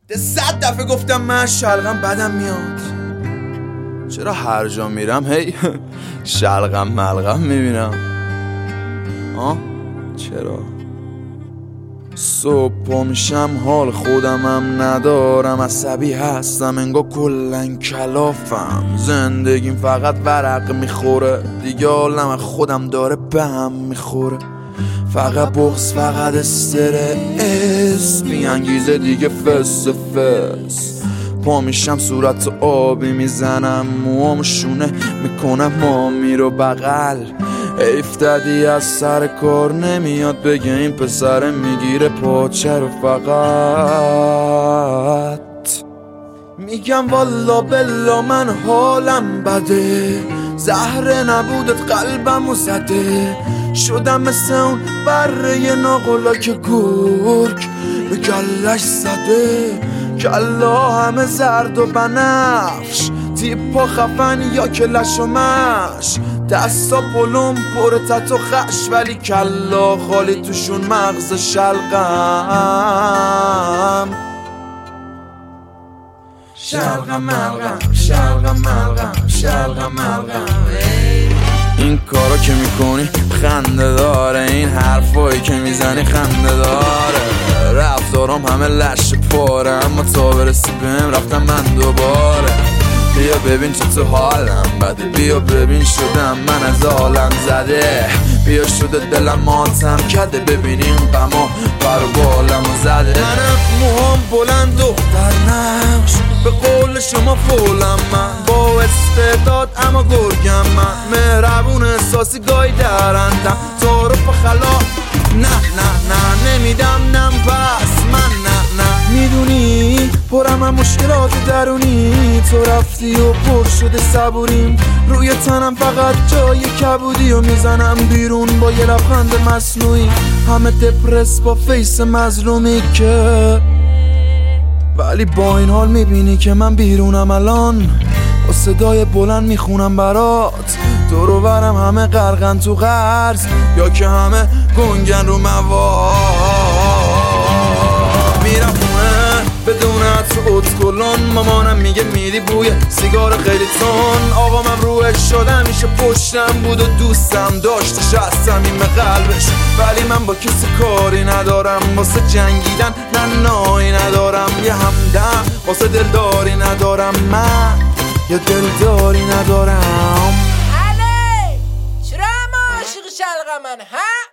100 دفعه گفتم من شلغم بدم میاد. چرا هر جا میرم هی شلغم ملغم میبینم؟ چرا؟ صبح پا میشم حال خودمم ندارم، عصبی هستم انگار کلن کلافم. زندگیم فقط ورق میخوره، دیگه حالم خودم داره به هم میخوره. فقط بغض، فقط استرس، بی انگیزه دیگه فس فس. پا میشم صورت آبی میزنم، موام شونه میکنم مامی رو بغل. افتادی از سر کار نمیاد بگه این پسر میگیره پاچه رو فقط. میگم والا بلا من حالم بده، زهره نبودت قلبمو زده. شدم مثل اون بره ناقلا که گرگ به گلش زده. کلا همه زرد و بنفش، تیپا خفن یا کلش و مش. دستا پلوم پر تت و خش، ولی کلا خالی توشون مغز شلغم. شلغم ملغم، شلغم ملغم، شلغم ملغم. این کارا که میکنی خنده داره، این حرفایی که میزنی خنده داره. رفتارم همه لش پاره، اما تا برسی بهم رفتم من دوباره. بیا ببین چه تو حالم بده، بیا ببین شدم من از عالم زده. بیا شده دلم ماتم کده، ببین این غما برو بالمو زده. منم موهام بلند دختر نقش، به قول شما فولم من. با استعداد اما گرگم من، مهربون احساسی گاهی درندم. تعارف خلا نه نه نه نمیدم نم پس من نه نه. میدونی پرم هم مشکلات درونی، تو رفتی و پر شده صبوریم. روی تنم فقط جای کبودی و میزنم بیرون با یه لبخند مصنوعی. همه دپرس با فیس مظلومی که، ولی با این حال میبینی که من بیرونم الان. با صدای بلند میخونم برات، دور و برم همه غرقن تو قرض، یا که همه گنگن رو مواد. میرم خونه بدون عطر اتکلون، مامانم میگه میدی بوی سیگار خیلی تون. آقامم روش شده میشه پشتم بود و دوستم داشتش از صمیم قلبش. ولی من با کسی کاری ندارم، واسه جنگیدن نه نایی ندارم. یه همدم واسه دلداری ندارم، من یه دلداری ندارم. علی چرا ما عاشق شلغمن ها؟